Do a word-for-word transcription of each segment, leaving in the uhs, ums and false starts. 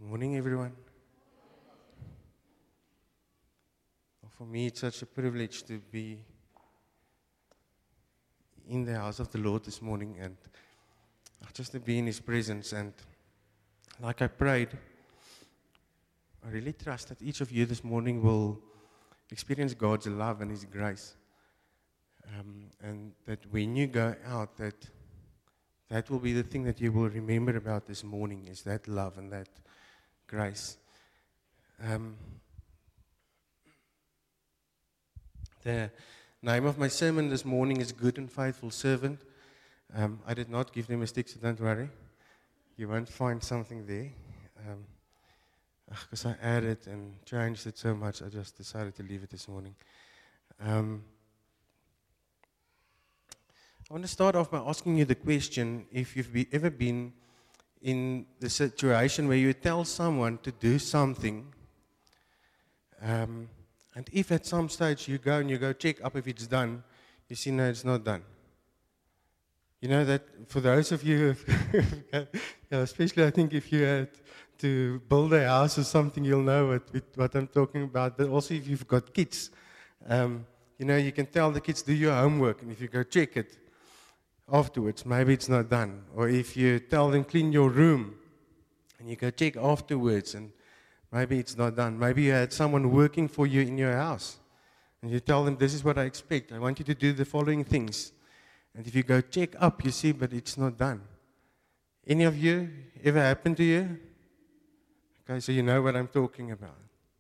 Morning, everyone. Well, for me, it's such a privilege to be in the house of the Lord this morning and just to be in His presence. And like I prayed, I really trust that each of you this morning will experience God's love and His grace. Um, and that when you go out, that that will be the thing that you will remember about this morning, is that love and that grace. Um, the name of my sermon this morning is Good and Faithful Servant. Um, I did not give them a stick, so don't worry. You won't find something there. Because um, I added and changed it so much, I just decided to leave it this morning. Um, I want to start off by asking you the question, if you've be, ever been in the situation where you tell someone to do something, um, and if at some stage you go and you go check up if it's done, you see, no, it's not done. You know that for those of you, who yeah, especially I think if you had to build a house or something, you'll know what, what I'm talking about. But also if you've got kids, um, you know, you can tell the kids, do your homework, and if you go check it afterwards, maybe it's not done. Or if you tell them clean your room and you go check afterwards and maybe it's not done. Maybe you had someone working for you in your house and you tell them, this is what I expect. I want you to do the following things. And if you go check up, you see, but it's not done. Any of you, ever happened to you? Okay, so you know what I'm talking about.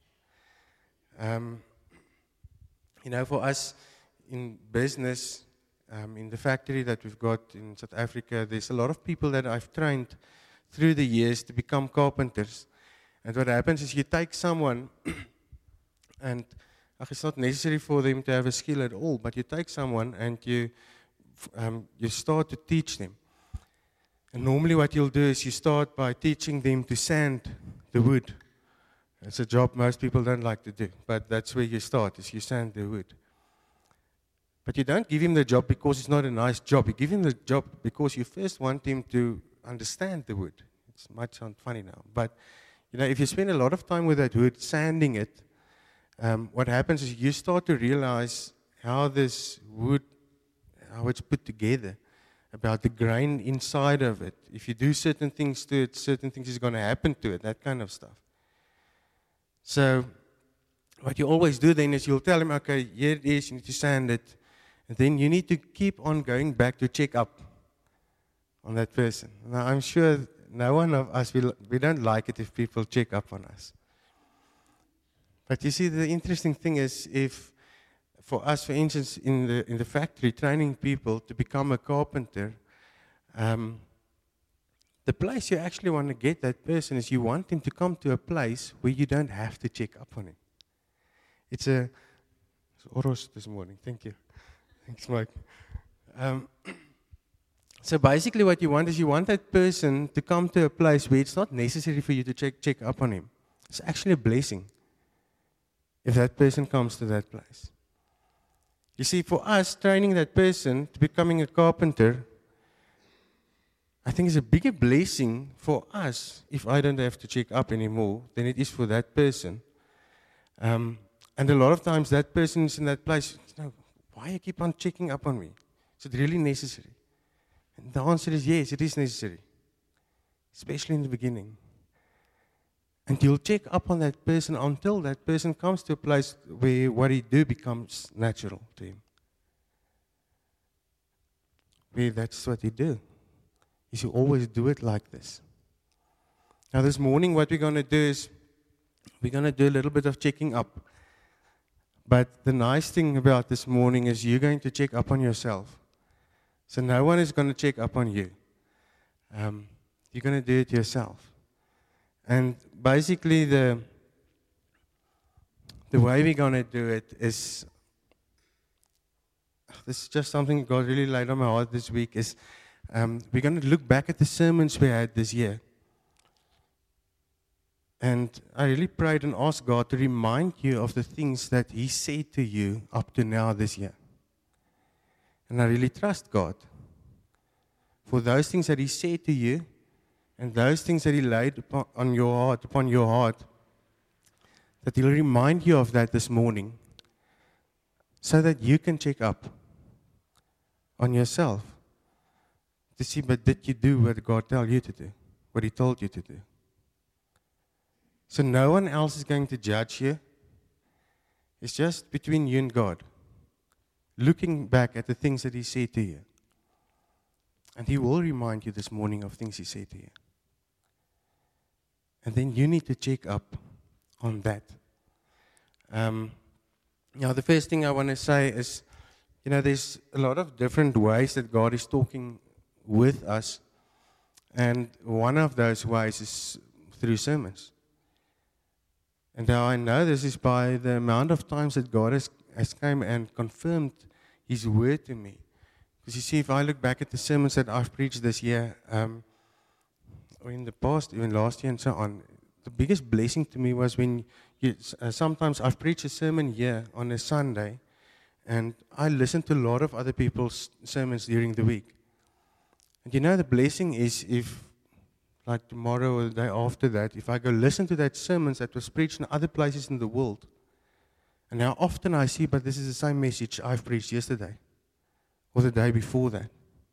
Um, you know, for us in business, Um, in the factory that we've got in South Africa, there's a lot of people that I've trained through the years to become carpenters. And what happens is you take someone, and uh, it's not necessary for them to have a skill at all, but you take someone and you um, you start to teach them. And normally what you'll do is you start by teaching them to sand the wood. It's a job most people don't like to do, but that's where you start, is you sand the wood. But you don't give him the job because it's not a nice job. You give him the job because you first want him to understand the wood. It might sound funny now. But, you know, if you spend a lot of time with that wood, sanding it, um, what happens is you start to realize how this wood, how it's put together, about the grain inside of it. If you do certain things to it, certain things is going to happen to it, that kind of stuff. So what you always do then is you'll tell him, okay, here it is, you need to sand it. And then you need to keep on going back to check up on that person. Now, I'm sure no one of us, will, we don't like it if people check up on us. But you see, the interesting thing is, if for us, for instance, in the in the factory, training people to become a carpenter, um, the place you actually want to get that person is you want him to come to a place where you don't have to check up on him. It's a, it's Oros this morning, thank you. Thanks, Mike. Um, so basically what you want is you want that person to come to a place where it's not necessary for you to check, check up on him. It's actually a blessing if that person comes to that place. You see, for us, training that person to becoming a carpenter, I think it's a bigger blessing for us if I don't have to check up anymore than it is for that person. Um, and a lot of times that person is in that place, you know, why you keep on checking up on me? Is it really necessary? And the answer is yes, it is necessary. Especially in the beginning. And you'll check up on that person until that person comes to a place where what he do becomes natural to him. Where that's what he do. Is you always do it like this. Now this morning what we're going to do is, we're going to do a little bit of checking up. But the nice thing about this morning is you're going to check up on yourself. So no one is going to check up on you. Um, you're going to do it yourself. And basically the, the way we're going to do it is, this is just something God really laid on my heart this week, is um, we're going to look back at the sermons we had this year. And I really prayed and asked God to remind you of the things that He said to you up to now this year. And I really trust God for those things that He said to you And those things that He laid upon, on your heart, upon your heart, that He'll remind you of that this morning so that you can check up on yourself to see, but did you do what God told you to do, what He told you to do? So no one else is going to judge you. It's just between you and God, looking back at the things that He said to you. And He will remind you this morning of things He said to you. And then you need to check up on that. Um, now, the first thing I want to say is, you know, there's a lot of different ways that God is talking with us. And one of those ways is through sermons. And how I know this is by the amount of times that God has, has come and confirmed His word to me. Because you see, if I look back at the sermons that I've preached this year, um, or in the past, even last year and so on, the biggest blessing to me was when you, uh, sometimes I've preached a sermon here on a Sunday, and I listen to a lot of other people's sermons during the week. And you know, the blessing is if, like tomorrow or the day after that, if I go listen to that sermons that was preached in other places in the world, and how often I see, but this is the same message I've preached yesterday, or the day before that.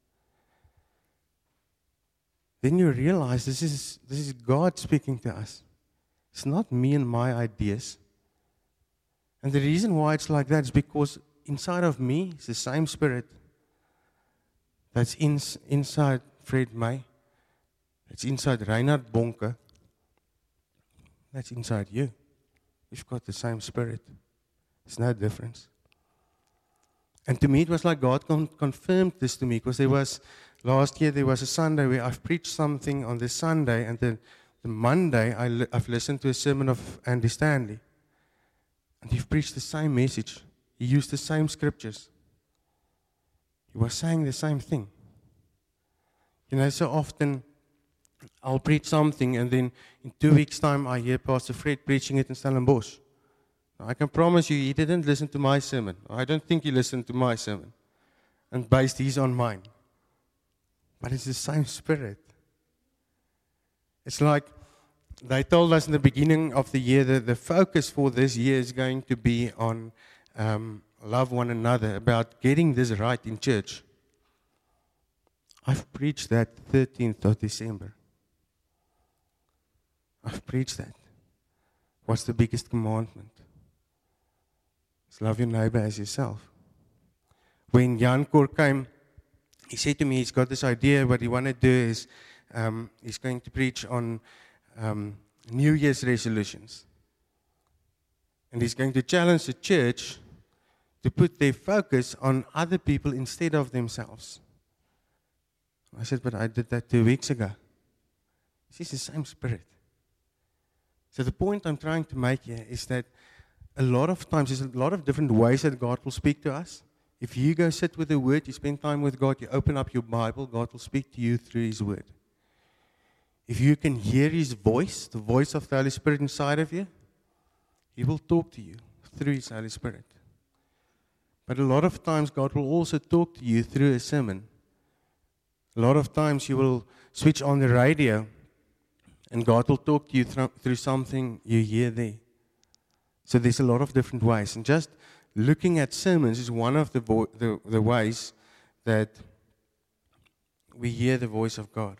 Then you realize this is this is God speaking to us. It's not me and my ideas. And the reason why it's like that is because inside of me is the same Spirit that's in, inside Fred May. It's inside Reinhard Bonke. That's inside you. You've got the same Spirit. There's no difference. And to me, it was like God con- confirmed this to me, because there was, last year, there was a Sunday where I've preached something on the Sunday, and then the Monday, I li- I've listened to a sermon of Andy Stanley. And he preached the same message. He used the same scriptures. He was saying the same thing. You know, so often I'll preach something, and then in two weeks' time, I hear Pastor Fred preaching it in Stellenbosch. I can promise you, he didn't listen to my sermon. I don't think he listened to my sermon and based his on mine. But it's the same Spirit. It's like they told us in the beginning of the year that the focus for this year is going to be on um, love one another, about getting this right in church. I've preached that thirteenth of December. I've preached that. What's the biggest commandment? It's love your neighbor as yourself. When Jan Kor came, he said to me he's got this idea. What he want to do is um, he's going to preach on um, New Year's resolutions. And he's going to challenge the church to put their focus on other people instead of themselves. I said, but I did that two weeks ago. It's the same Spirit. So the point I'm trying to make here is that a lot of times, there's a lot of different ways that God will speak to us. If you go sit with the Word, you spend time with God, you open up your Bible, God will speak to you through His Word. If you can hear His voice, the voice of the Holy Spirit inside of you, He will talk to you through His Holy Spirit. But a lot of times, God will also talk to you through a sermon. A lot of times, you will switch on the radio, and God will talk to you through, through something you hear there. So there's a lot of different ways. And just looking at sermons is one of the, vo- the, the ways that we hear the voice of God.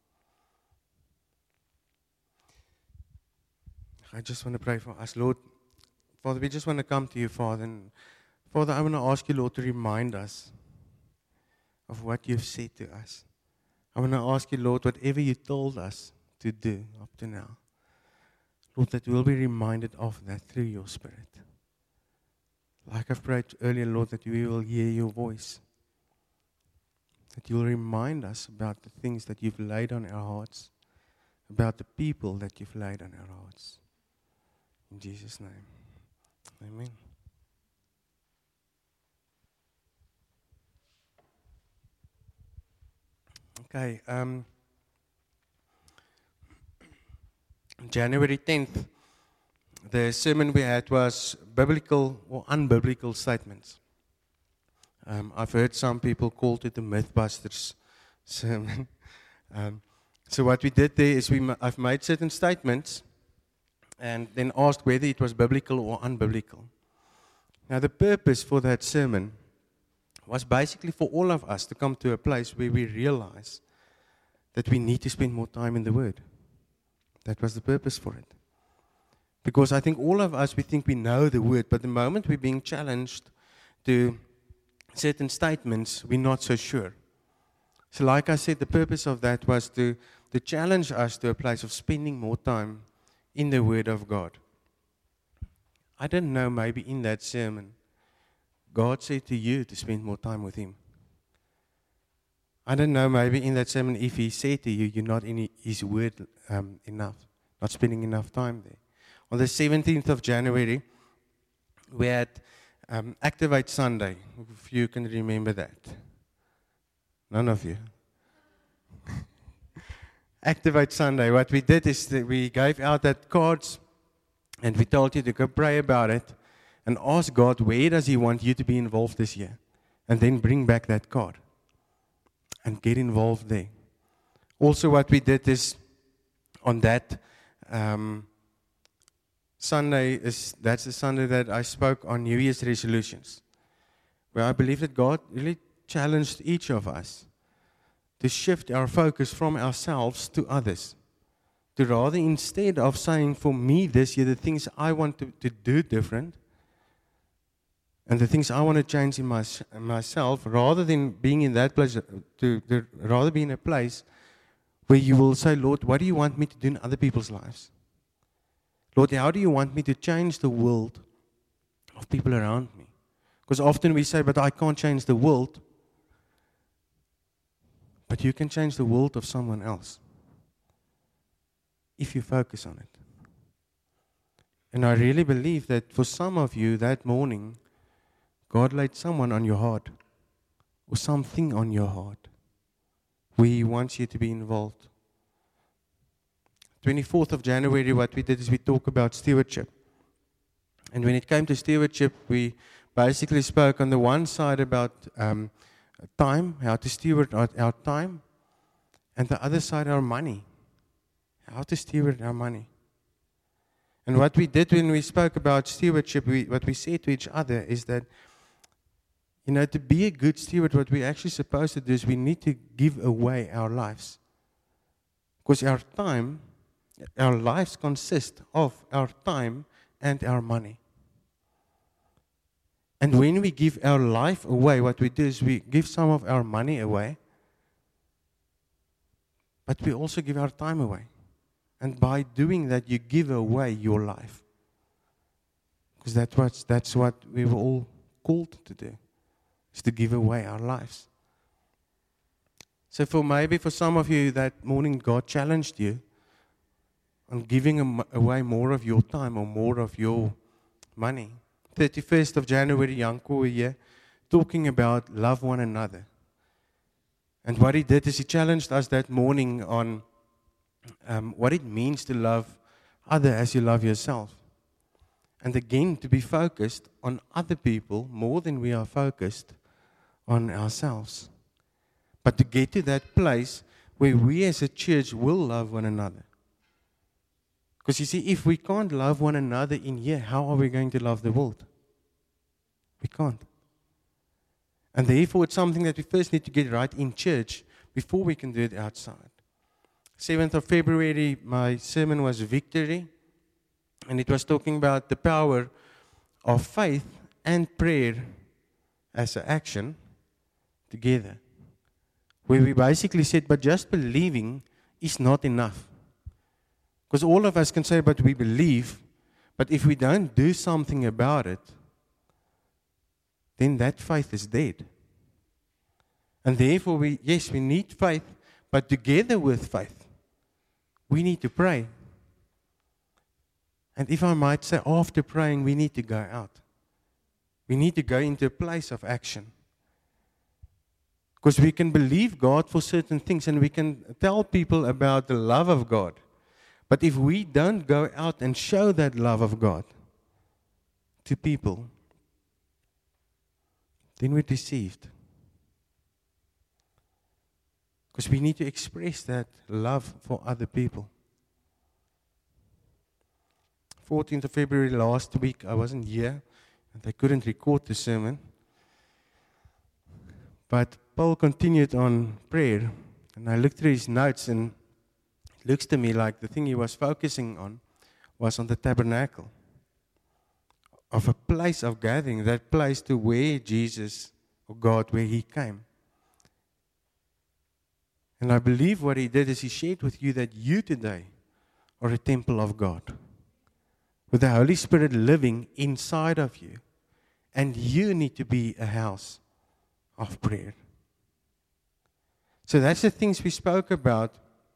I just want to pray for us. Lord, Father, we just want to come to you, Father. And Father, I want to ask you, Lord, to remind us of what you've said to us. I want to ask you, Lord, whatever you told us to do up to now, Lord, that we'll be reminded of that through your Spirit. Like I've prayed earlier, Lord, that we will hear your voice. That you will remind us about the things that you've laid on our hearts, about the people that you've laid on our hearts. In Jesus' name, amen. Okay, um, January tenth, the sermon we had was biblical or unbiblical statements. Um, I've heard some people call it the Mythbusters sermon. um, So what we did there is we ma- I've made certain statements and then asked whether it was biblical or unbiblical. Now the purpose for that sermon was basically for all of us to come to a place where we realize that we need to spend more time in the Word. That was the purpose for it. Because I think all of us, we think we know the Word, but the moment we're being challenged to certain statements, we're not so sure. So like I said, the purpose of that was to, to challenge us to a place of spending more time in the Word of God. I don't know, maybe in that sermon, God said to you to spend more time with Him. I don't know, maybe in that sermon, if He said to you, you're not in His Word um, enough, not spending enough time there. On the seventeenth of January, we had um, Activate Sunday, if you can remember that. None of you. Activate Sunday, what we did is that we gave out that cards and we told you to go pray about it and ask God, where does He want you to be involved this year? And then bring back that card and get involved there. Also what we did is on that um, Sunday, is that's the Sunday that I spoke on New Year's resolutions, where I believe that God really challenged each of us to shift our focus from ourselves to others. To rather, instead of saying, for me this year, the things I want to, to do different, and the things I want to change in, my, in myself, rather than being in that place, to, to rather be in a place where you will say, Lord, what do you want me to do in other people's lives? Lord, how do you want me to change the world of people around me? Because often we say, but I can't change the world. But you can change the world of someone else if you focus on it. And I really believe that for some of you that morning, God laid someone on your heart or something on your heart where He wants you to be involved. twenty-fourth of January, what we did is we talk about stewardship. And when it came to stewardship, we basically spoke on the one side about um, time, how to steward our, our time, and the other side, our money, how to steward our money. And what we did when we spoke about stewardship, we, what we said to each other is that, you know, to be a good steward, what we're actually supposed to do is we need to give away our lives. Because our time, our lives consist of our time and our money. And when we give our life away, what we do is we give some of our money away, but we also give our time away. And by doing that, you give away your life. Because that's what, that's what we were all called to do, is to give away our lives. So for maybe for some of you that morning, God challenged you on giving away more of your time or more of your money. thirty-first of January, Janko here, talking about love one another. And what he did is he challenged us that morning on um, what it means to love other as you love yourself. And again, to be focused on other people more than we are focused on ourselves. But to get to that place where we as a church will love one another. Because you see, if we can't love one another in here, how are we going to love the world? We can't. And therefore, it's something that we first need to get right in church before we can do it outside. seventh of February, my sermon was Victory. And it was talking about the power of faith and prayer as an action together. Where we basically said, but just believing is not enough. Because all of us can say, but we believe, but if we don't do something about it, then that faith is dead. And therefore, we yes, we need faith, but together with faith, we need to pray. And if I might say, after praying, we need to go out. We need to go into a place of action. Because we can believe God for certain things and we can tell people about the love of God. But if we don't go out and show that love of God to people, then we're deceived. Because we need to express that love for other people. fourteenth of February last week, I wasn't here, and I couldn't record the sermon. But Paul continued on prayer, and I looked through his notes, and it looks to me like the thing he was focusing on was on the tabernacle, of a place of gathering, that place to where Jesus, or God, where he came. And I believe what he did is he shared with you that you today are a temple of God, with the Holy Spirit living inside of you. And you need to be a house of prayer. So that's the things we spoke about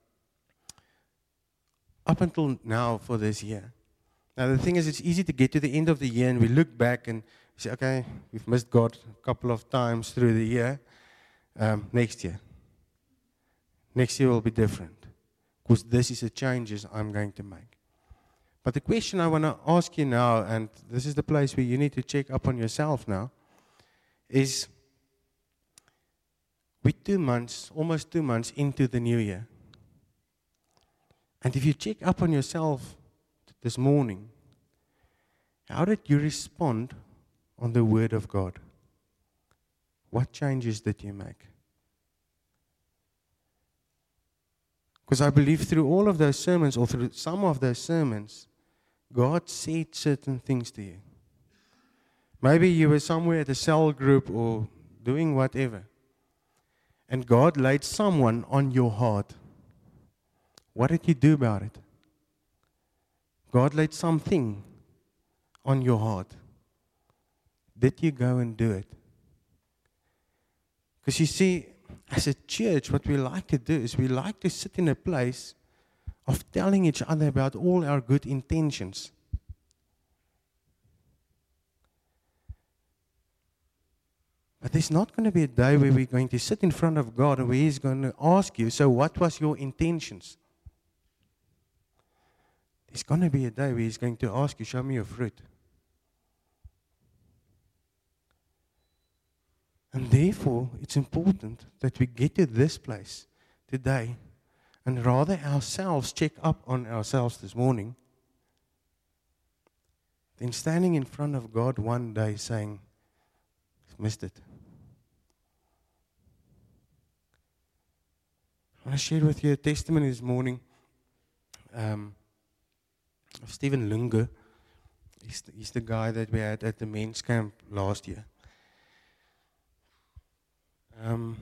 up until now for this year. Now the thing is, it's easy to get to the end of the year and we look back and say, okay, we've missed God a couple of times through the year. Um, next year. Next year will be different, because this is the changes I'm going to make. But the question I want to ask you now, and this is the place where you need to check up on yourself now, is we're two months, almost two months into the new year. And if you check up on yourself this morning, how did you respond on the Word of God? What changes did you make? Because I believe through all of those sermons, or through some of those sermons, God said certain things to you. Maybe you were somewhere at a cell group or doing whatever, and God laid someone on your heart. What did you do about it? God laid something on your heart. Did you go and do it? Because you see, as a church, what we like to do is we like to sit in a place of telling each other about all our good intentions. But there's not going to be a day where we're going to sit in front of God and where He's going to ask you, so what was your intentions? There's going to be a day where He's going to ask you, show me your fruit. And therefore, it's important that we get to this place today and rather ourselves check up on ourselves this morning than standing in front of God one day saying, I've missed it. I want to share with you a testimony this morning um, of Stephen Lunge. He's the, he's the guy that we had at the men's camp last year. Um,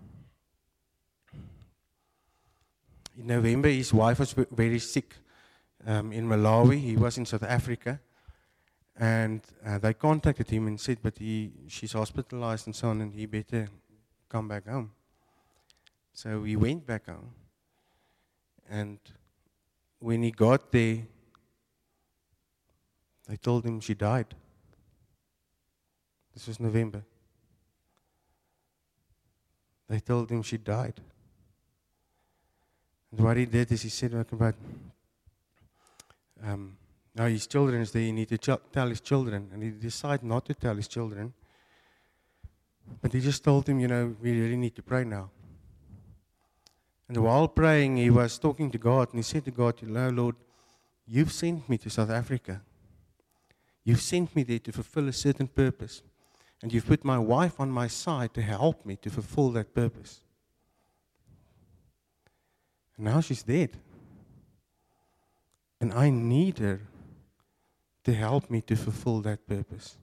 in November, his wife was very sick um, in Malawi. He was in South Africa. And uh, they contacted him and said, but he, she's hospitalized and so on, and he better come back home. So he went back home. And when he got there, they told him she died. This was November. They told him she died. And what he did is he said, okay, but um, now his children is there, you need to ch- tell his children. And he decided not to tell his children. But he just told him, you know, we really need to pray now. And while praying, he was talking to God, and he said to God, you know, Lord, you've sent me to South Africa. You've sent me there to fulfill a certain purpose. And you've put my wife on my side to help me to fulfill that purpose. And now she's dead. And I need her to help me to fulfill that purpose.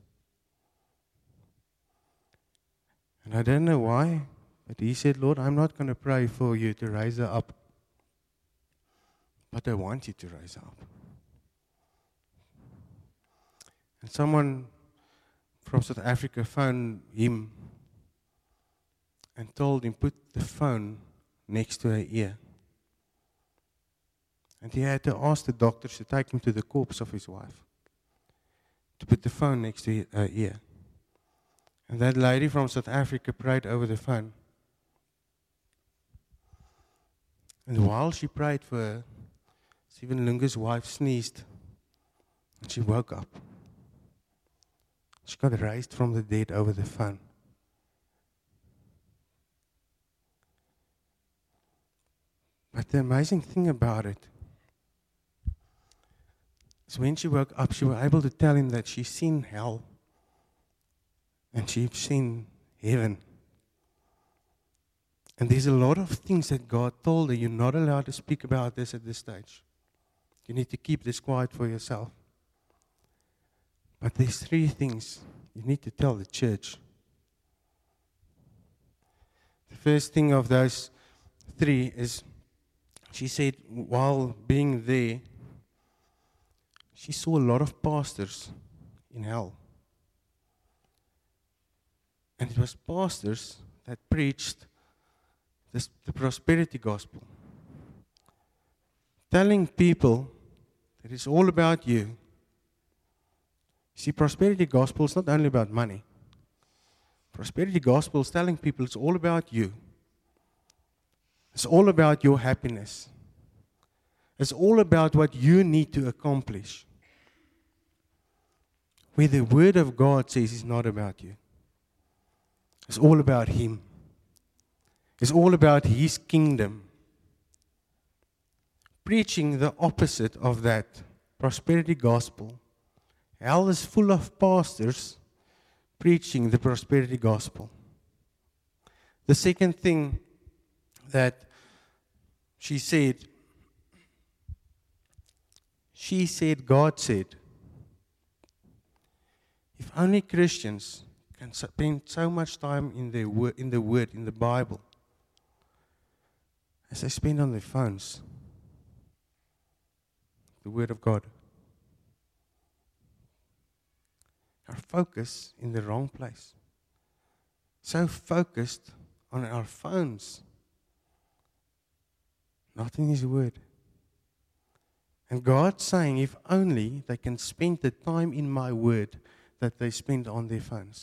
And I don't know why, but he said, Lord, I'm not going to pray for you to raise her up. But I want you to rise her up. And someone from South Africa phoned him and told him, put the phone next to her ear. And he had to ask the doctors to take him to the corpse of his wife, to put the phone next to her ear. And that lady from South Africa prayed over the phone. And while she prayed for her, Stephen Lunge's wife sneezed, and she woke up. She got raised from the dead over the phone. But the amazing thing about it is when she woke up, she was able to tell him that she's seen hell and she's seen heaven. And there's a lot of things that God told her, you're not allowed to speak about this at this stage. You need to keep this quiet for yourself. But there's three things you need to tell the church. The first thing of those three is, she said while being there, she saw a lot of pastors in hell. And it was pastors that preached this, the prosperity gospel. Telling people that it's all about you. See, prosperity gospel is not only about money. Prosperity gospel is telling people it's all about you. It's all about your happiness. It's all about what you need to accomplish. Where the Word of God says it's not about you. It's all about Him. It's all about His kingdom. Preaching the opposite of that prosperity gospel. Hell is full of pastors preaching the prosperity gospel. The second thing that she said, she said, God said. If only Christians can spend so much time in the word, in the Word, in the Bible, as they spend on their phones, the Word of God. Our focus in the wrong place. So focused on our phones, not in His Word. And God's saying, if only they can spend the time in my Word that they spend on their phones.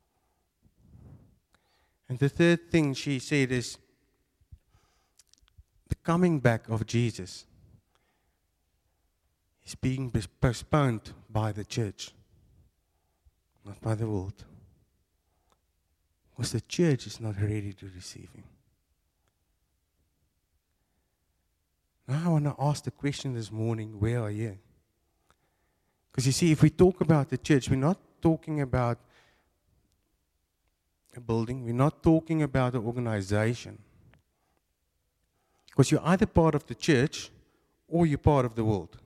And the third thing she said is, the coming back of Jesus is being postponed by the church, not by the world. Because the church is not ready to receive Him. Now I want to ask the question this morning, where are you? Because you see, if we talk about the church, we're not talking about a building. We're not talking about an organization. Because you're either part of the church or you're part of the world.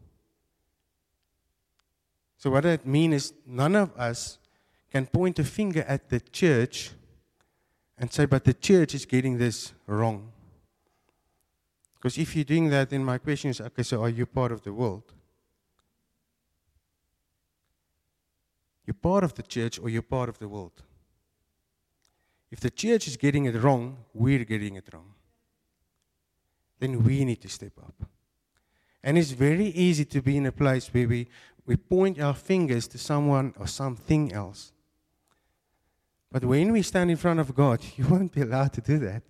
So what that means is none of us can point a finger at the church and say, but the church is getting this wrong. Because if you're doing that, then my question is, okay, so are you part of the world? You're part of the church or you're part of the world? If the church is getting it wrong, we're getting it wrong. Then we need to step up. And it's very easy to be in a place where we, we point our fingers to someone or something else. But when we stand in front of God, you won't be allowed to do that.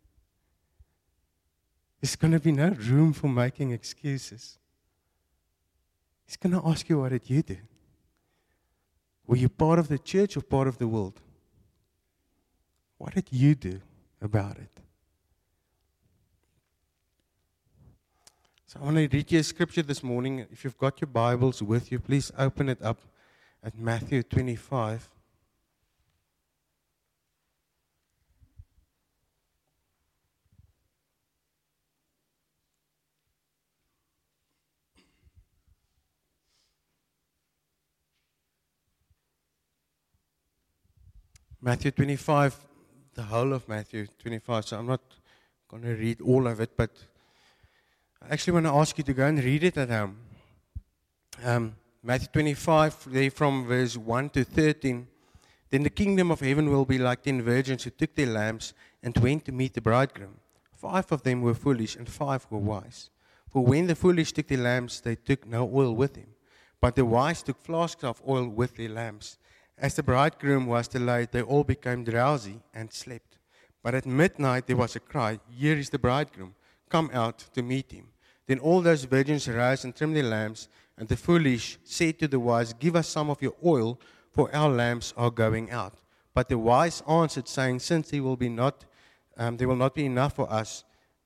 There's going to be no room for making excuses. He's going to ask you, what did you do? Were you part of the church or part of the world? What did you do about it? So I want to read you a scripture this morning. If you've got your Bibles with you, please open it up at Matthew twenty-five. Matthew twenty-five, the whole of Matthew twenty-five. So I'm not going to read all of it, but I actually want to ask you to go and read it at home. Um, Matthew twenty-five, there from verse one to thirteen. Then the kingdom of heaven will be like ten virgins who took their lamps and went to meet the bridegroom. Five of them were foolish and five were wise. For when the foolish took their lamps, they took no oil with them. But the wise took flasks of oil with their lamps. As the bridegroom was delayed, they all became drowsy and slept. But at midnight there was a cry, "Here is the bridegroom, come out to meet him." Then all those virgins arose and trimmed their lamps, and the foolish said to the wise, "Give us some of your oil, for our lamps are going out." But the wise answered, saying, "Since there will be not, um, there will not be enough for us,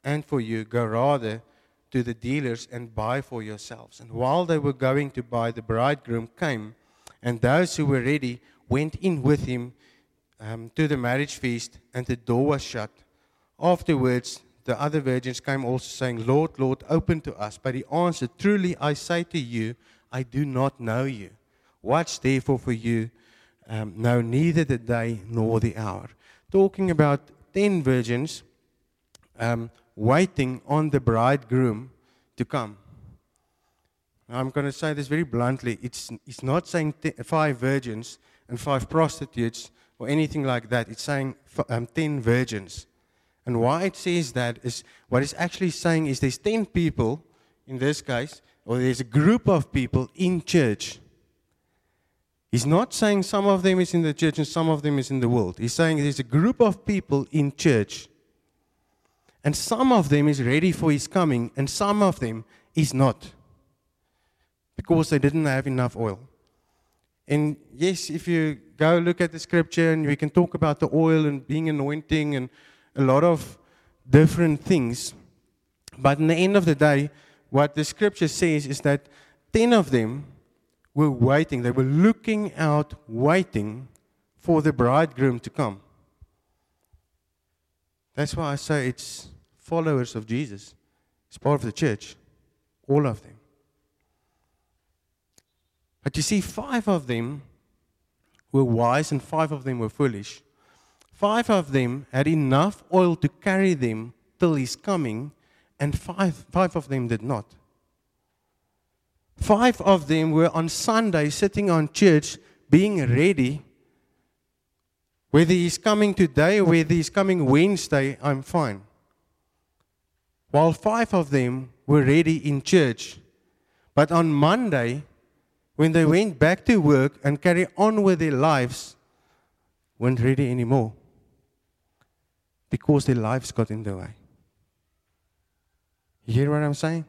and for you, go rather to the dealers and buy for yourselves. And while they were going to buy, the bridegroom came, and those who were ready went in with him um, to the marriage feast, and the door was shut. Afterwards, the other virgins came also, saying, Lord, Lord, open to us. But he answered, Truly I say to you, I do not know you. Watch therefore, for you um, know neither the day nor the hour. Talking about ten virgins um, waiting on the bridegroom to come. I'm going to say this very bluntly. It's, it's not saying t- five virgins and five prostitutes or anything like that. It's saying f- um, ten virgins. And why it says that is, what it's actually saying is there's ten people, in this case, or there's a group of people in church. He's not saying some of them is in the church and some of them is in the world. He's saying there's a group of people in church. And some of them is ready for his coming, and some of them is not. Because they didn't have enough oil. And yes, if you go look at the scripture, and we can talk about the oil and being anointing and a lot of different things. But in the end of the day, what the scripture says is that ten of them were waiting. They were looking out, waiting for the bridegroom to come. That's why I say it's followers of Jesus. It's part of the church. All of them. But you see, five of them were wise and five of them were foolish. Five of them had enough oil to carry them till his coming, and five, five of them did not. Five of them were on Sunday sitting on church being ready. Whether he's coming today or whether he's coming Wednesday, I'm fine. While five of them were ready in church. But on Monday, when they went back to work and carry on with their lives, weren't ready anymore. Because their lives got in the way. You hear what I'm saying?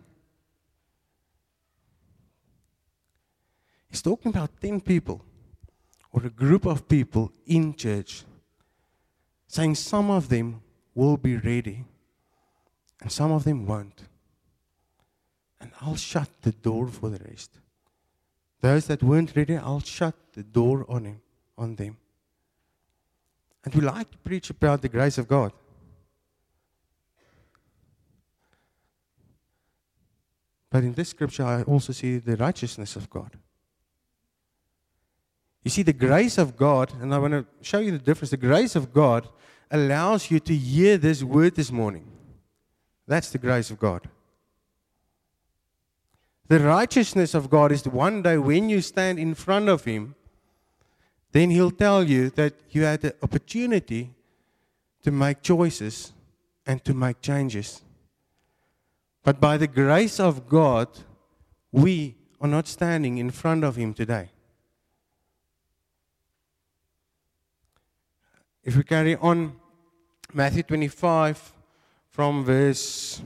He's talking about ten people, or a group of people in church, saying some of them will be ready, and some of them won't. And I'll shut the door for the rest. Those that weren't ready, I'll shut the door on him, on them. And we like to preach about the grace of God. But in this scripture, I also see the righteousness of God. You see, the grace of God, and I want to show you the difference. The grace of God allows you to hear this word this morning. That's the grace of God. The righteousness of God is the one day when you stand in front of Him, then He'll tell you that you had the opportunity to make choices and to make changes. But by the grace of God, we are not standing in front of Him today. If we carry on, Matthew twenty-five from verse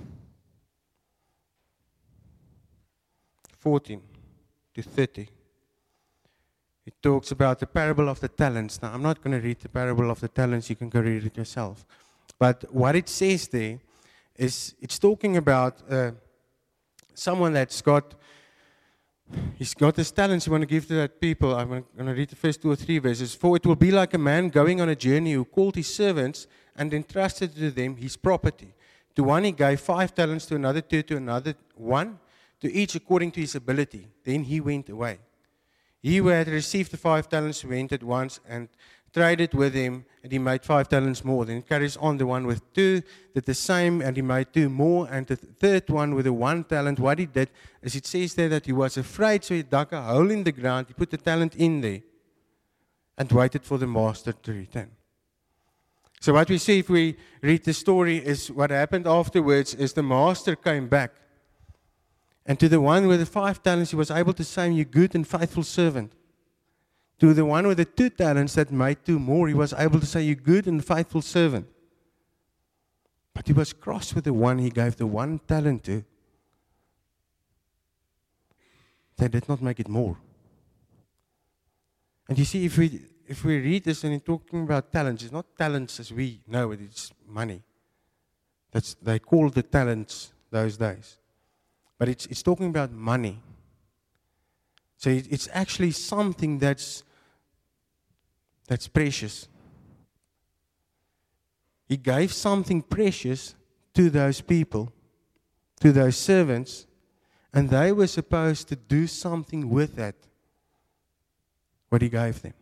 fourteen to thirty. It talks about the parable of the talents. Now, I'm not going to read the parable of the talents. You can go read it yourself. But what it says there is it's talking about uh, someone that's got, he's got his talents he want to give to that people. I'm going to read the first two or three verses. For it will be like a man going on a journey who called his servants and entrusted to them his property. To one he gave five talents, to another two, to another one, to each according to his ability. Then he went away. He who had received the five talents went at once and traded with him, and he made five talents more. Then carries on the one with two, did the same, and he made two more. And the third one with the one talent, what he did is it says there that he was afraid, so he dug a hole in the ground, he put the talent in there, and waited for the master to return. So what we see if we read the story is what happened afterwards is the master came back. And to the one with the five talents, he was able to say, you good and faithful servant. To the one with the two talents that made two more, he was able to say, you good and faithful servant. But he was cross with the one he gave the one talent to. They did not make it more. And you see, if we if we read this and in talking about talents, it's not talents as we know it, it's money. That's they called the talents those days. But it's it's talking about money. So it, it's actually something that's that's precious. He gave something precious to those people, to those servants, and they were supposed to do something with that, what he gave them.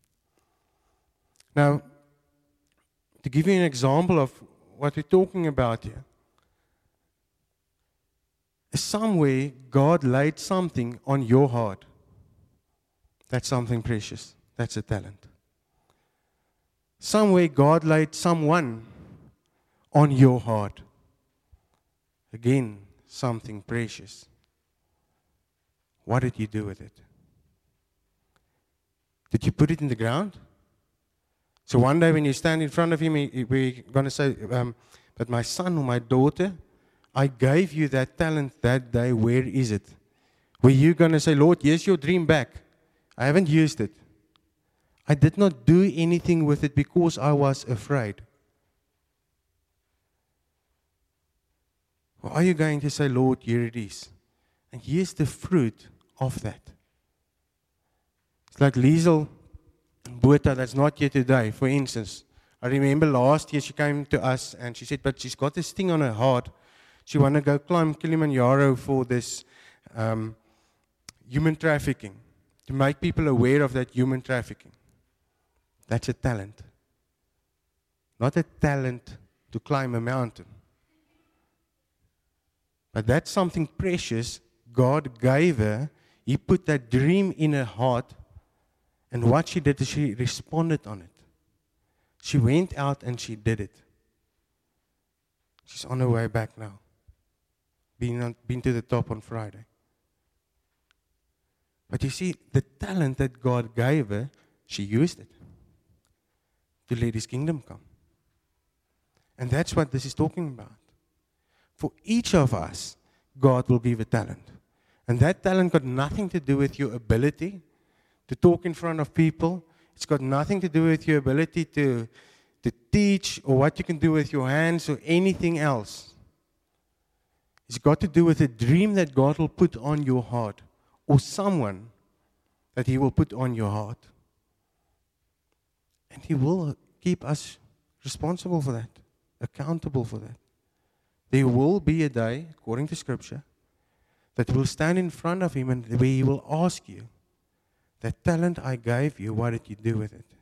Now, to give you an example of what we're talking about here, somewhere God laid something on your heart. That's something precious. That's a talent. Somewhere God laid someone on your heart. Again, something precious. What did you do with it? Did you put it in the ground? So one day when you stand in front of him, we're going to say, um, but my son or my daughter, I gave you that talent that day. Where is it? Were you going to say, Lord, here's your dream back. I haven't used it. I did not do anything with it because I was afraid. Or are you going to say, Lord, here it is? And here's the fruit of that. It's like Liesel Botha, that's not here today, for instance. I remember last year she came to us and she said, but she's got this thing on her heart. She want to go climb Kilimanjaro for this um, human trafficking, to make people aware of that human trafficking. That's a talent. Not a talent to climb a mountain. But that's something precious God gave her. He put that dream in her heart. And what she did is she responded on it. She went out and she did it. She's on her way back now. Been, on, been to the top on Friday. But you see, the talent that God gave her, she used it to let His kingdom come. And that's what this is talking about. For each of us, God will give a talent. And that talent got nothing to do with your ability to talk in front of people. It's got nothing to do with your ability to, to teach or what you can do with your hands or anything else. It's got to do with a dream that God will put on your heart or someone that He will put on your heart. And He will keep us responsible for that, accountable for that. There will be a day, according to Scripture, that we'll stand in front of Him and where He will ask you, that talent I gave you, what did you do with it?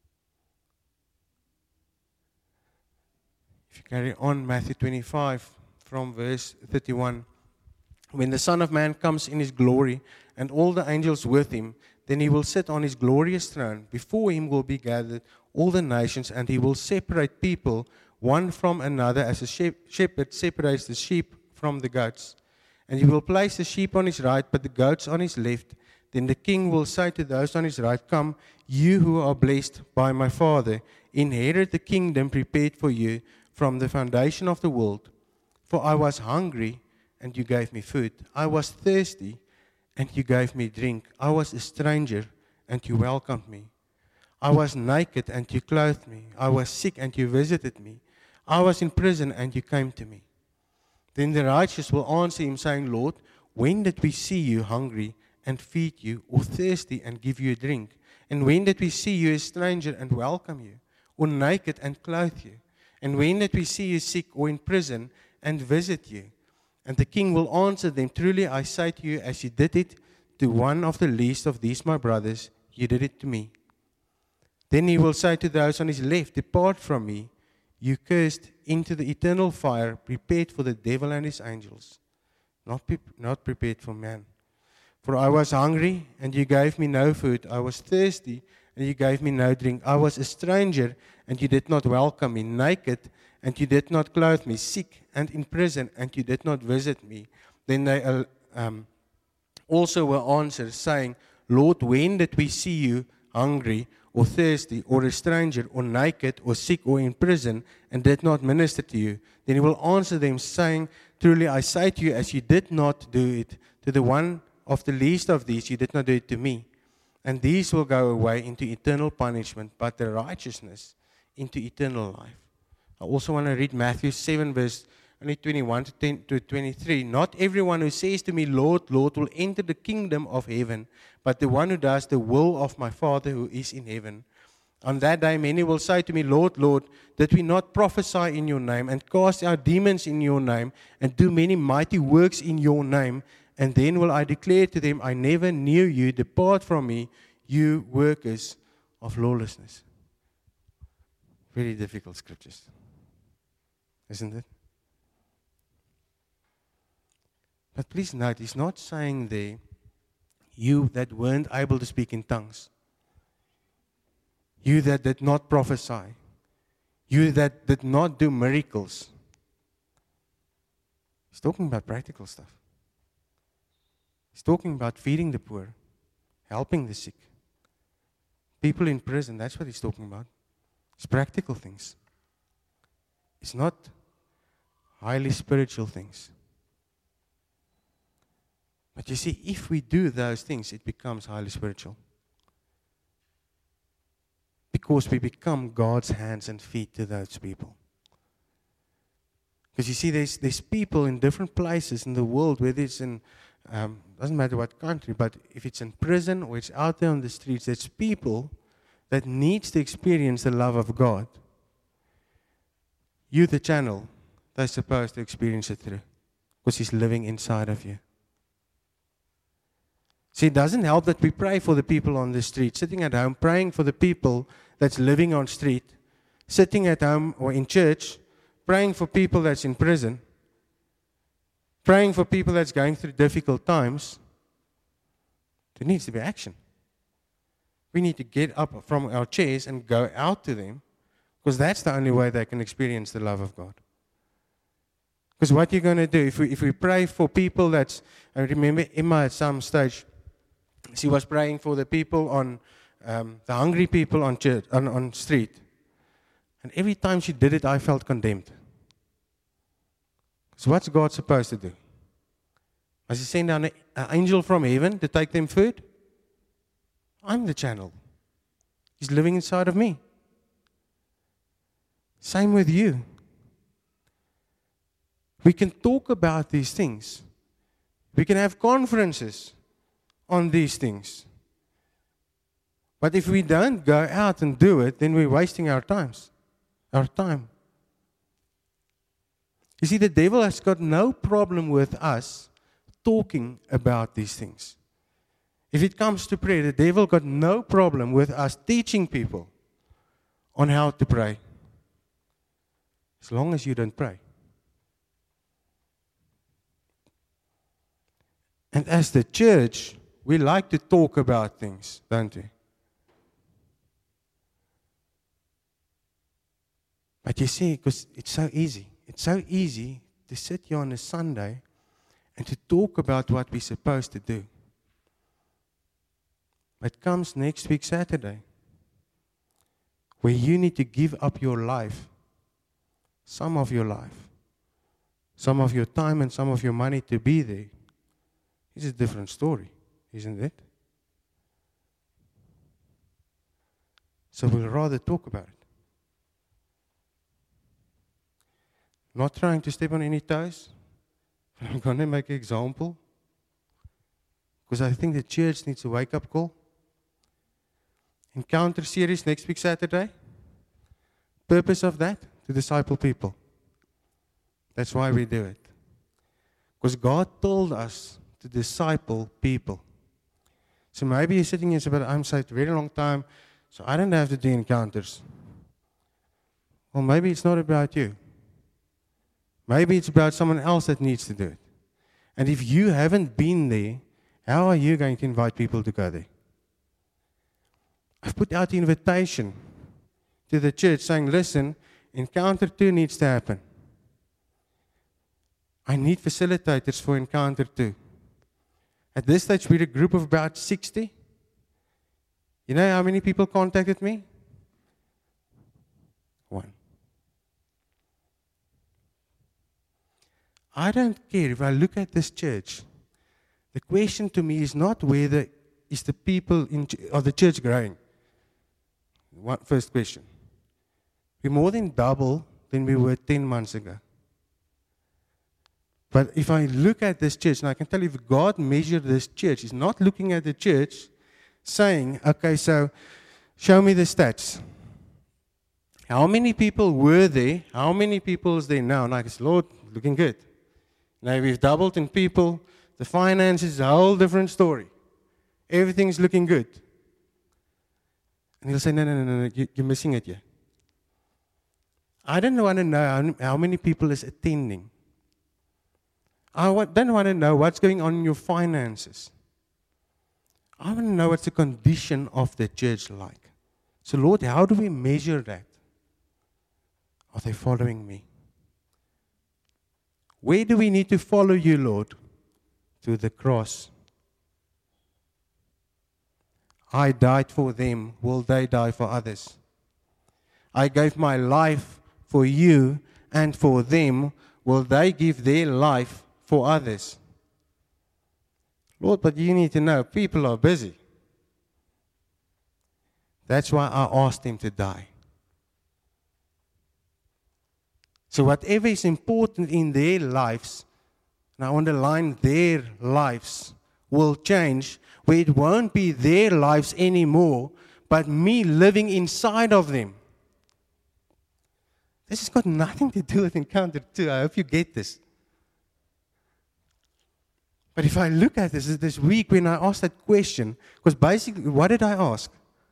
If you carry on, Matthew twenty-five, from verse thirty-one. When the Son of Man comes in His glory, and all the angels with Him, then He will sit on His glorious throne. Before Him will be gathered all the nations, and He will separate people one from another, as a shepherd separates the sheep from the goats. And He will place the sheep on His right, but the goats on His left. Then the King will say to those on His right, come, you who are blessed by my Father, inherit the kingdom prepared for you from the foundation of the world. For I was hungry, and you gave me food. I was thirsty, and you gave me drink. I was a stranger, and you welcomed me. I was naked, and you clothed me. I was sick, and you visited me. I was in prison, and you came to me. Then the righteous will answer Him, saying, Lord, when did we see you hungry and feed you, or thirsty and give you a drink? And when did we see you a stranger and welcome you, or naked and clothe you? And when did we see you sick or in prison and visit you? And the King will answer them, truly I say to you, as you did it to one of the least of these my brothers, you did it to me. Then He will say to those on His left, depart from me, you cursed, into the eternal fire, prepared for the devil and his angels, not, pre- not prepared for man. For I was hungry, and you gave me no food. I was thirsty, and you gave me no drink. I was a stranger, and you did not welcome me. Naked, and you did not clothe me. Sick, and in prison, and you did not visit me. Then they uh, um, also will answer, saying, Lord, when did we see you hungry, or thirsty, or a stranger, or naked, or sick, or in prison, and did not minister to you? Then He will answer them, saying, truly I say to you, as you did not do it to the one of the least of these, you did not do it to me. And these will go away into eternal punishment, but the righteousness into eternal life. I also want to read Matthew seven, verse only twenty-one to twenty-three. Not everyone who says to me, Lord, Lord, will enter the kingdom of heaven, but the one who does the will of my Father who is in heaven. On that day, many will say to me, Lord, Lord, did we not prophesy in your name, and cast out demons in your name, and do many mighty works in your name? And then will I declare to them, I never knew you. Depart from me, you workers of lawlessness. Very difficult scriptures, isn't it? But please note, he's not saying there, you that weren't able to speak in tongues, you that did not prophesy, you that did not do miracles. He's talking about practical stuff. He's talking about feeding the poor, helping the sick, people in prison. That's what he's talking about. It's practical things. It's not highly spiritual things. But you see, if we do those things, it becomes highly spiritual. Because we become God's hands and feet to those people. Because you see, there's, there's people in different places in the world, whether it's in, um, doesn't matter what country, but if it's in prison or it's out there on the streets, there's people that needs to experience the love of God. You, the channel, they're supposed to experience it through. Because He's living inside of you. See, it doesn't help that we pray for the people on the street, sitting at home, praying for the people that's living on street, sitting at home or in church, praying for people that's in prison, praying for people that's going through difficult times. There needs to be action. We need to get up from our chairs and go out to them, because that's the only way they can experience the love of God. Because what you're going to do, if we, if we pray for people that's, I remember Emma at some stage, she was praying for the people on, um, the hungry people on church, on, on street. And every time she did it, I felt condemned. So what's God supposed to do? Must He send down an angel from heaven to take them food? I'm the channel. He's living inside of me. Same with you. We can talk about these things. We can have conferences on these things. But if we don't go out and do it, then we're wasting our times, our time. You see, the devil has got no problem with us talking about these things. If it comes to prayer, the devil got no problem with us teaching people on how to pray. As long as you don't pray. And as the church, we like to talk about things, don't we? But you see, because it's so easy. It's so easy to sit here on a Sunday and to talk about what we're supposed to do. But comes next week, Saturday, where you need to give up your life, some of your life, some of your time and some of your money to be there. It's a different story, isn't it? So we'll rather talk about it. Not trying to step on any toes. I'm going to make an example. Because I think the church needs a wake-up call. Encounter series next week, Saturday. Purpose of that? To disciple people. That's why we do it. Because God told us to disciple people. So maybe you're sitting here and say, but I'm saved a very long time, so I don't have to do encounters. Well, maybe it's not about you. Maybe it's about someone else that needs to do it. And if you haven't been there, how are you going to invite people to go there? I've put out the invitation to the church saying, listen, encounter two needs to happen. I need facilitators for encounter two. At this stage, we're a group of about sixty. You know how many people contacted me? One. I don't care if I look at this church. The question to me is not whether is the people in ch- or the church growing. One, first question. We're more than double than we were ten months ago. But if I look at this church, and I can tell you, if God measured this church, He's not looking at the church saying, okay, so show me the stats. How many people were there? How many people is there now? And I said, Lord, looking good. Now we've doubled in people. The finances is a whole different story. Everything's looking good. And He'll say, no, no, no, no, you, you're missing it here. I don't want to know how, how many people is attending. I want, don't want to know what's going on in your finances. I want to know what's the condition of the church like. So, Lord, how do we measure that? Are they following me? Where do we need to follow you, Lord? To the cross. I died for them. Will they die for others? I gave my life for you and for them. Will they give their life for others? Lord, but you need to know, people are busy. That's why I asked Him to die. So whatever is important in their lives, and I underline their lives, will change, where it won't be their lives anymore, but me living inside of them. This has got nothing to do with Encounter two. I hope you get this. But if I look at this this week when I asked that question, because basically, what did I ask?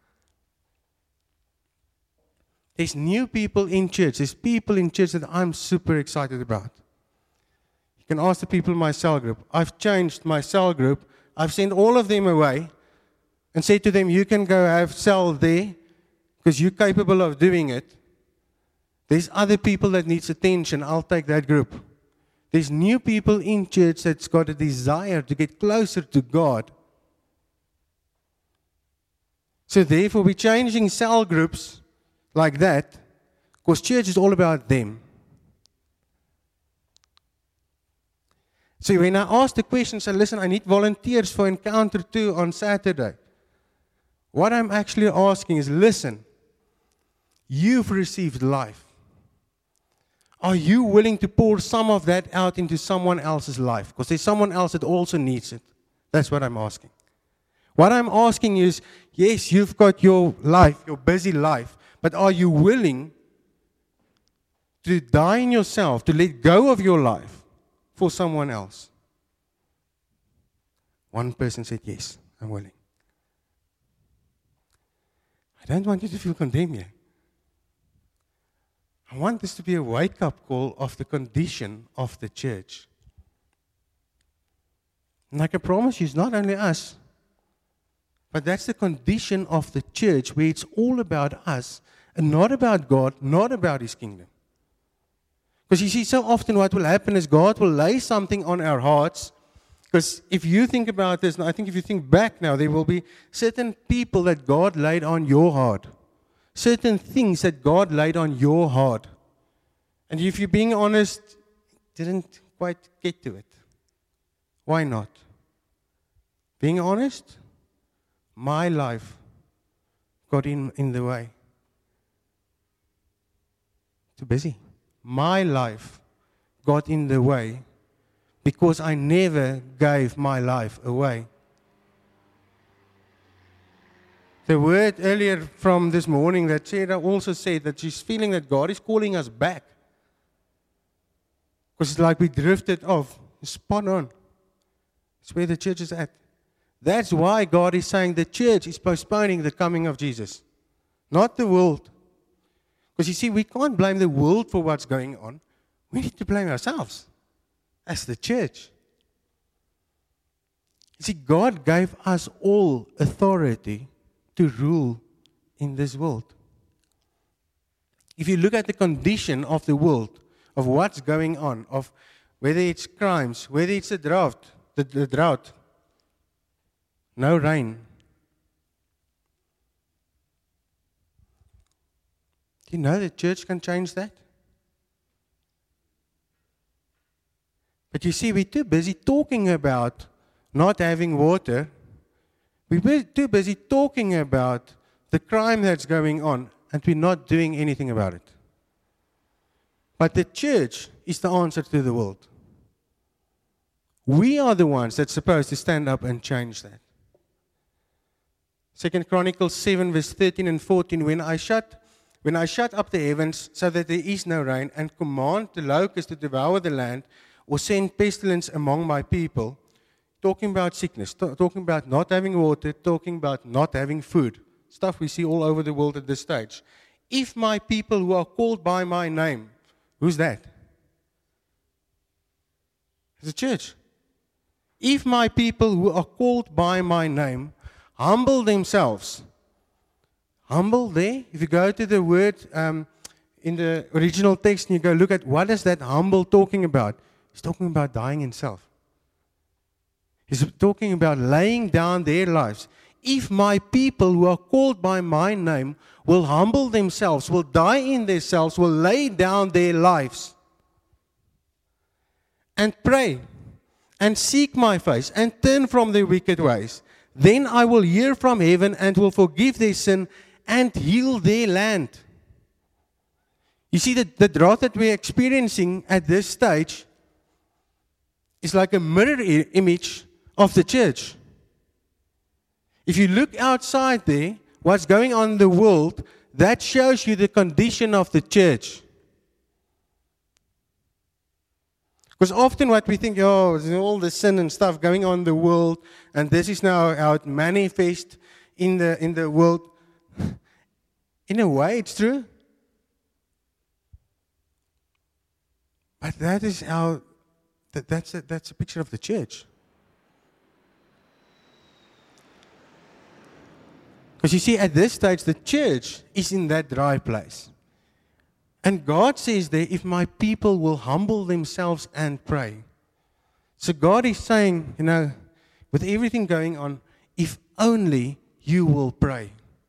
There's new people in church. There's people in church that I'm super excited about. You can ask the people in my cell group. I've changed my cell group. I've sent all of them away and said to them, you can go have cell there because you're capable of doing it. There's other people that needs attention. I'll take that group. There's new people in church that's got a desire to get closer to God. So therefore, we're changing cell groups like that, because church is all about them. So when I ask the question, say, listen, I need volunteers for Encounter two on Saturday. What I'm actually asking is, listen, you've received life. Are you willing to pour some of that out into someone else's life? Because there's someone else that also needs it. That's what I'm asking. What I'm asking is, yes, you've got your life, your busy life, but are you willing to die in yourself, to let go of your life for someone else? One person said, yes, I'm willing. I don't want you to feel condemned here. I want this to be a wake-up call of the condition of the church. And I can promise you, it's not only us, but that's the condition of the church, where it's all about us and not about God, not about His kingdom. Because you see, so often what will happen is God will lay something on our hearts. Because if you think about this, and I think if you think back now, there will be certain people that God laid on your heart. Certain things that God laid on your heart. And if you're being honest, didn't quite get to it. Why not? Being honest, my life got in, in the way. Too busy. My life got in the way because I never gave my life away. The word earlier from this morning that Sarah also said that she's feeling that God is calling us back. Because it's like we drifted off. It's spot on. It's where the church is at. That's why God is saying the church is postponing the coming of Jesus. Not the world. Because you see, we can't blame the world for what's going on. We need to blame ourselves as the church. You see, God gave us all authority to rule in this world. If you look at the condition of the world, of what's going on, of whether it's crimes, whether it's a drought, the, the drought, no rain. Do you know the church can change that? But you see, we're too busy talking about not having water. We're too busy talking about the crime that's going on, and we're not doing anything about it. But the church is the answer to the world. We are the ones that's supposed to stand up and change that. Second Chronicles seven, verse thirteen and fourteen, when I shut when I shut up the heavens so that there is no rain, and command the locusts to devour the land, or send pestilence among my people, talking about sickness, t- talking about not having water, talking about not having food, stuff we see all over the world at this stage. If my people who are called by my name, who's that? It's the church. If my people who are called by my name humble themselves, humble there, if you go to the word um, in the original text and you go look at what is that humble talking about, he's talking about dying in self. He's talking about laying down their lives. If my people who are called by my name will humble themselves, will die in themselves, will lay down their lives and pray and seek my face and turn from their wicked ways, then I will hear from heaven and will forgive their sin and heal their land. You see, the, the drought that we're experiencing at this stage is like a mirror i- image of the church. If you look outside there, what's going on in the world, that shows you the condition of the church. Because often what we think, oh, there's all the sin and stuff going on in the world, and this is now how it manifests in the in the world. In a way, it's true. But that is how, that, that's, a, that's a picture of the church. Because you see, at this stage, the church is in that dry place. And God says there, if my people will humble themselves and pray. So God is saying, you know, with everything going on, if only you will pray.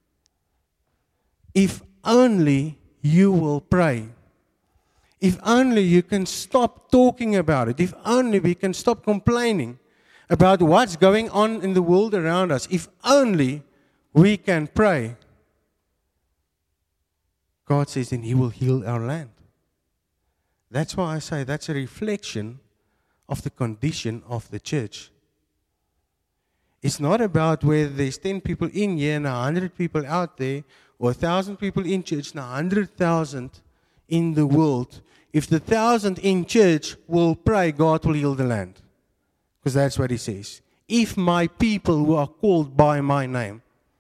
If only you will pray. If only you can stop talking about it. If only we can stop complaining about what's going on in the world around us. If only we can pray. God says, then He will heal our land. That's why I say that's a reflection of the condition of the church. It's not about whether there's ten people in here and one hundred people out there, or one thousand people in church and one hundred thousand in the world. If the one thousand in church will pray, God will heal the land. Because that's what He says. If my people who are called by my name.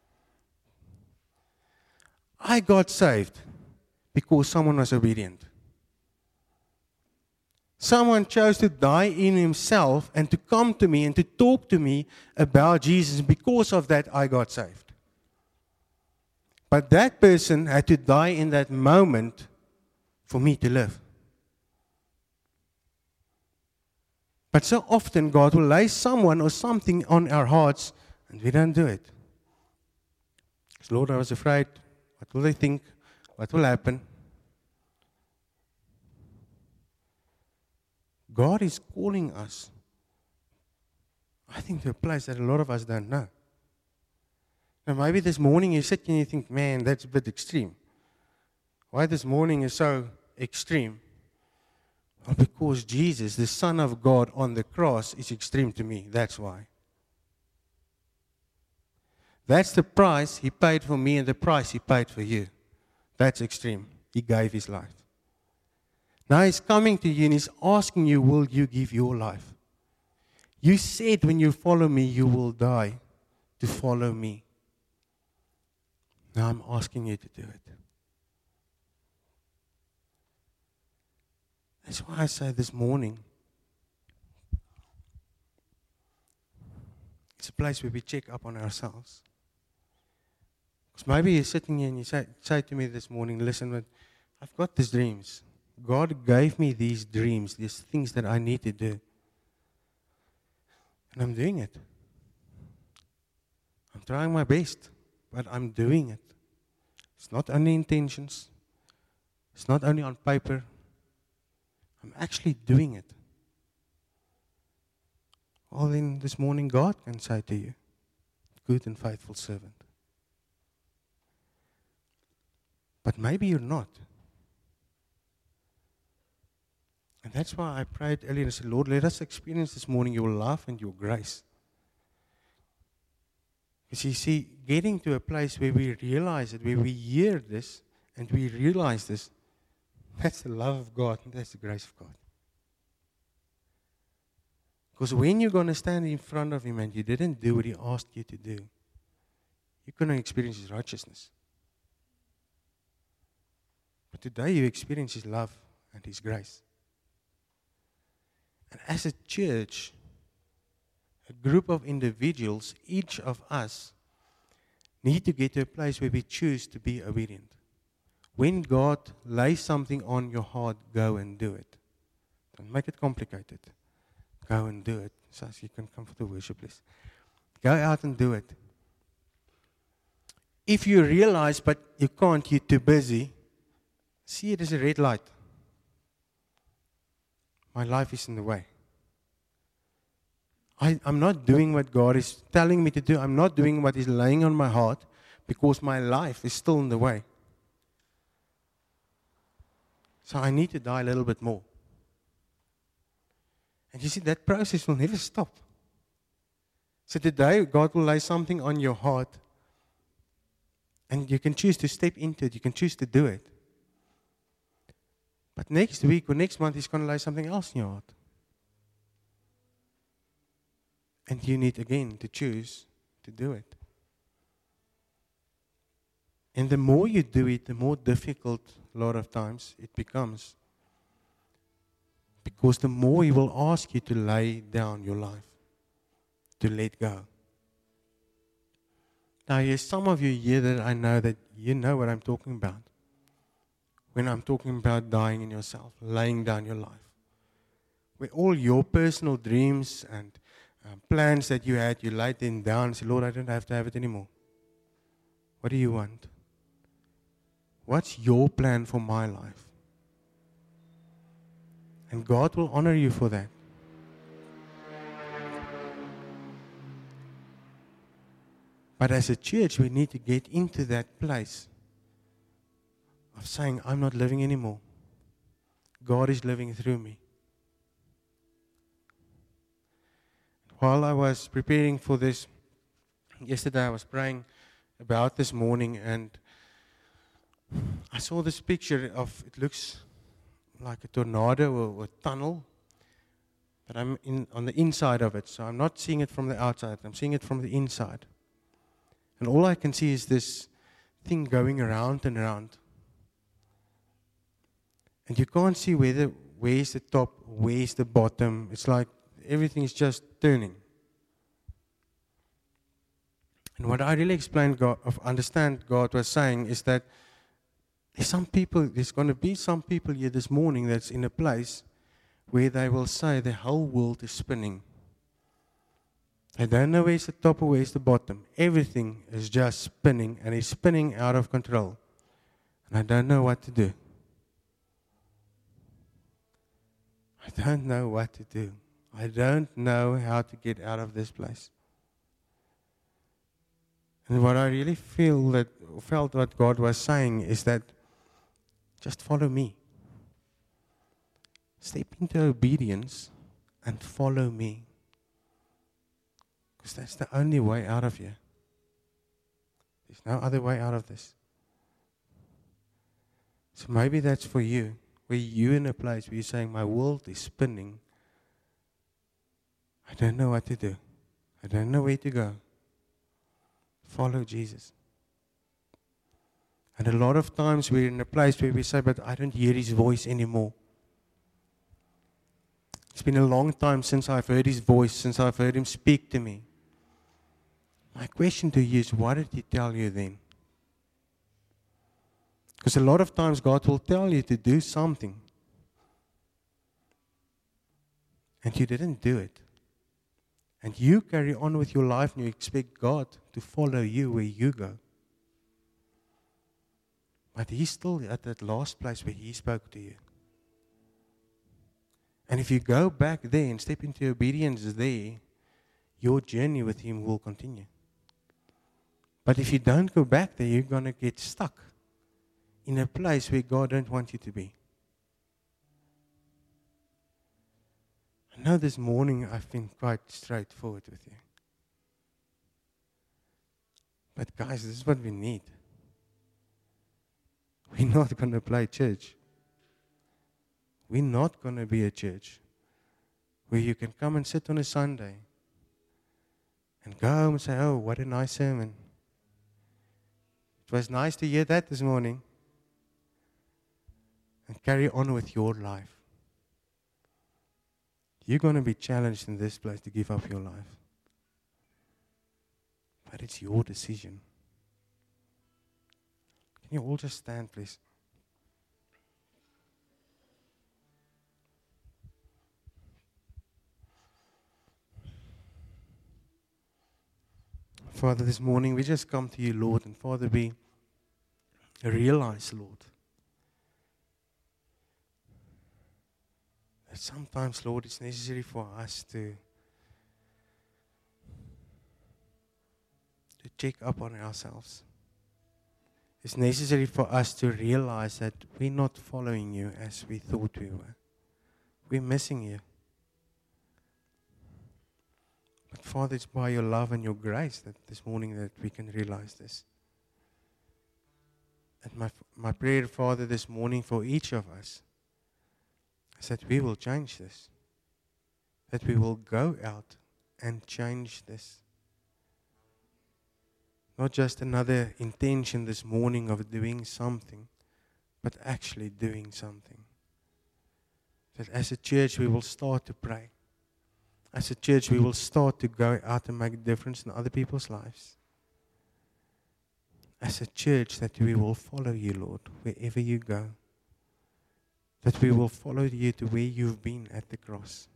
I got saved because someone was obedient. Someone chose to die in himself and to come to me and to talk to me about Jesus. Because of that, I got saved. But that person had to die in that moment for me to live. But so often, God will lay someone or something on our hearts, and we don't do it. Because, Lord, I was afraid. What will they think? What will happen? God is calling us, I think, to a place that a lot of us don't know. Now, maybe this morning you sit and you think, man, that's a bit extreme. Why this morning is so extreme? Well, because Jesus, the Son of God on the cross, is extreme to me. That's why. That's the price He paid for me and the price He paid for you. That's extreme. He gave His life. Now He's coming to you and He's asking you, will you give your life? You said when you follow me, you will die to follow me. Now I'm asking you to do it. That's why I say this morning, it's a place where we check up on ourselves. Because maybe you're sitting here and you say, say to me this morning, listen, I've got these dreams. God gave me these dreams, these things that I need to do. And I'm doing it. I'm trying my best, but I'm doing it. It's not only intentions. It's not only on paper. I'm actually doing it. Well, then this morning God can say to you, good and faithful servant. But maybe you're not. And that's why I prayed earlier and said, Lord, let us experience this morning your love and your grace. Because you see, getting to a place where we realize it, where we hear this, and we realize this, that's the love of God, and that's the grace of God. Because when you're going to stand in front of Him and you didn't do what He asked you to do, you're going to experience His righteousness. But today you experience His love and His grace. And as a church, a group of individuals, each of us, need to get to a place where we choose to be obedient. When God lays something on your heart, go and do it. Don't make it complicated. Go and do it. So you can come for the worship, please. Go out and do it. If you realize, but you can't, you're too busy, see it as a red light. My life is in the way. I, I'm not doing what God is telling me to do. I'm not doing what is laying on my heart because my life is still in the way. So I need to die a little bit more. And you see, that process will never stop. So today, God will lay something on your heart, and you can choose to step into it. You can choose to do it. But next week or next month, He's going to lay something else in your heart. And you need, again, to choose to do it. And the more you do it, the more difficult, a lot of times, it becomes. Because the more He will ask you to lay down your life, to let go. Now, there's some of you here that I know that you know what I'm talking about. When I'm talking about dying in yourself, laying down your life. Where all your personal dreams and uh, plans that you had, you laid them down and say, Lord, I don't have to have it anymore. What do you want? What's your plan for my life? And God will honor you for that. But as a church, we need to get into that place of saying, I'm not living anymore. God is living through me. While I was preparing for this, yesterday I was praying about this morning, and I saw this picture of, it looks like a tornado or a tunnel, but I'm in on the inside of it, so I'm not seeing it from the outside, I'm seeing it from the inside. And all I can see is this thing going around and around. And you can't see where the, where's the top, where's the bottom. It's like everything is just turning. And what I really explained, God, of understand God was saying is that there's some people, there's going to be some people here this morning that's in a place where they will say the whole world is spinning. They don't know where's the top or where's the bottom. Everything is just spinning, and it's spinning out of control. And I don't know what to do. I don't know what to do. I don't know how to get out of this place. And what I really feel that felt what God was saying is that just follow me. Step into obedience and follow me. Because that's the only way out of here. There's no other way out of this. So maybe that's for you. Where you're in a place where you're saying, my world is spinning. I don't know what to do. I don't know where to go. Follow Jesus. And a lot of times we're in a place where we say, but I don't hear His voice anymore. It's been a long time since I've heard His voice, since I've heard Him speak to me. My question to you is, what did He tell you then? Because a lot of times God will tell you to do something, and you didn't do it. And you carry on with your life and you expect God to follow you where you go. But He's still at that last place where He spoke to you. And if you go back there and step into obedience there, your journey with Him will continue. But if you don't go back there, you're going to get stuck in a place where God don't want you to be. I know this morning I've been quite straightforward with you. But guys, this is what we need. We're not going to play church. We're not going to be a church where you can come and sit on a Sunday and go home and say, oh, what a nice sermon. It was nice to hear that this morning. And carry on with your life. You're going to be challenged in this place to give up your life. But it's your decision. Can you all just stand, please? Father, this morning we just come to you, Lord, and Father, we realize, Lord, that sometimes, Lord, it's necessary for us to, to check up on ourselves. It's necessary for us to realize that we're not following you as we thought we were. We're missing you. But Father, it's by your love and your grace that this morning that we can realize this. And my, my prayer, Father, this morning for each of us is that we will change this. That we will go out and change this. Not just another intention this morning of doing something, but actually doing something. That as a church we will start to pray. As a church we will start to go out and make a difference in other people's lives. As a church that we will follow you, Lord, wherever you go. That we will follow you to where you've been at the cross.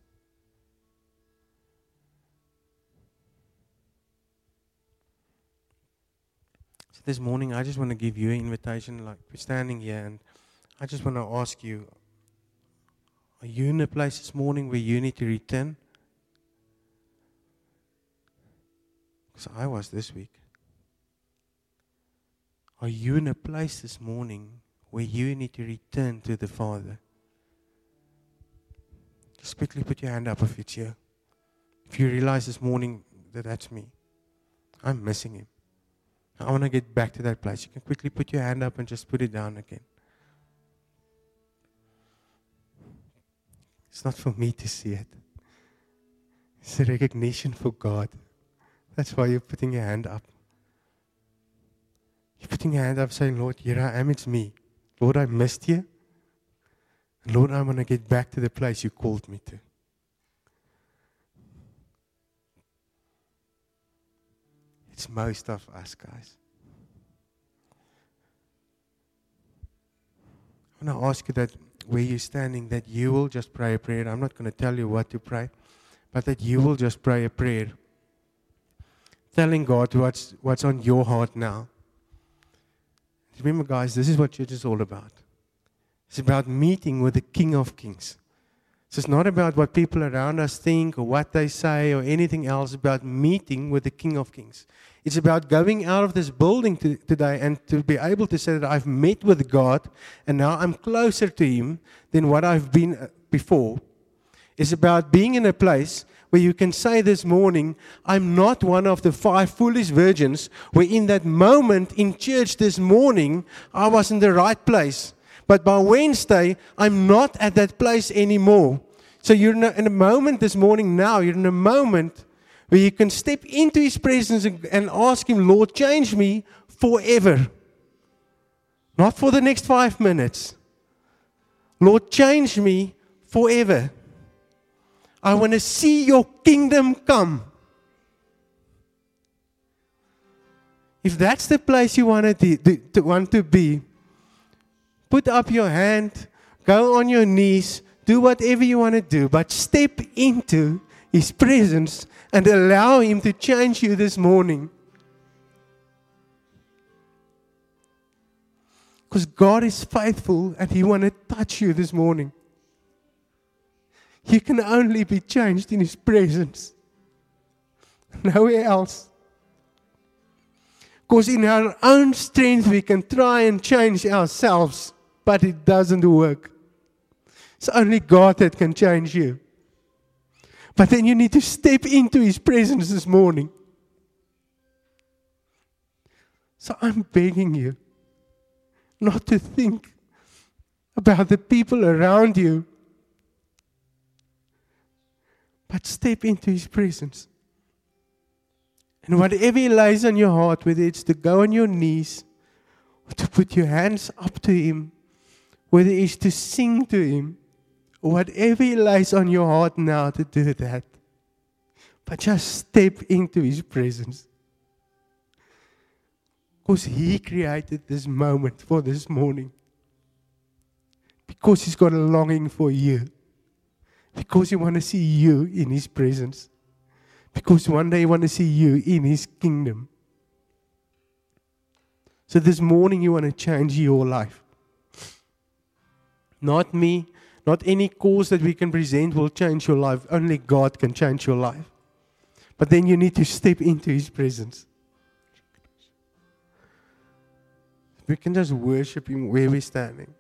So this morning I just want to give you an invitation, like we're standing here, and I just want to ask you, are you in a place this morning where you need to return? Because I was this week. Are you in a place this morning where you need to return to the Father? Just quickly put your hand up if it's here. If you realize this morning that that's me, I'm missing Him. I want to get back to that place. You can quickly put your hand up and just put it down again. It's not for me to see it. It's a recognition for God. That's why you're putting your hand up. You're putting your hand up saying, Lord, here I am, it's me. Lord, I missed you. And Lord, I want to get back to the place you called me to. It's most of us, guys. I want to ask you that where you're standing, that you will just pray a prayer. I'm not going to tell you what to pray, but that you will just pray a prayer. Telling God what's, what's on your heart now. Remember, guys, this is what church is all about. It's about meeting with the King of Kings. So it's not about what people around us think or what they say or anything else. It's about meeting with the King of Kings. It's about going out of this building to, today and to be able to say that I've met with God and now I'm closer to Him than what I've been before. It's about being in a place where you can say this morning, I'm not one of the five foolish virgins, where in that moment in church this morning, I was in the right place. But by Wednesday, I'm not at that place anymore. So you're in a, in a moment this morning now, you're in a moment where you can step into His presence and, and ask Him, Lord, change me forever. Not for the next five minutes. Lord, change me forever. I want to see your kingdom come. If that's the place you want to, to, to want to be, put up your hand, go on your knees, do whatever you want to do, but step into His presence and allow Him to change you this morning. Because God is faithful and He wants to touch you this morning. You can only be changed in His presence. Nowhere else. Because in our own strength we can try and change ourselves, but it doesn't work. It's only God that can change you. But then you need to step into His presence this morning. So I'm begging you not to think about the people around you, but step into His presence. And whatever He lays on your heart, whether it's to go on your knees, or to put your hands up to Him, whether it's to sing to Him, or whatever He lays on your heart now to do that, but just step into His presence. Because He created this moment for this morning. Because He's got a longing for you. Because He wants to see you in His presence. Because one day He wants to see you in His kingdom. So this morning you want to change your life. Not me, not any cause that we can present will change your life. Only God can change your life. But then you need to step into His presence. We can just worship Him where we're standing.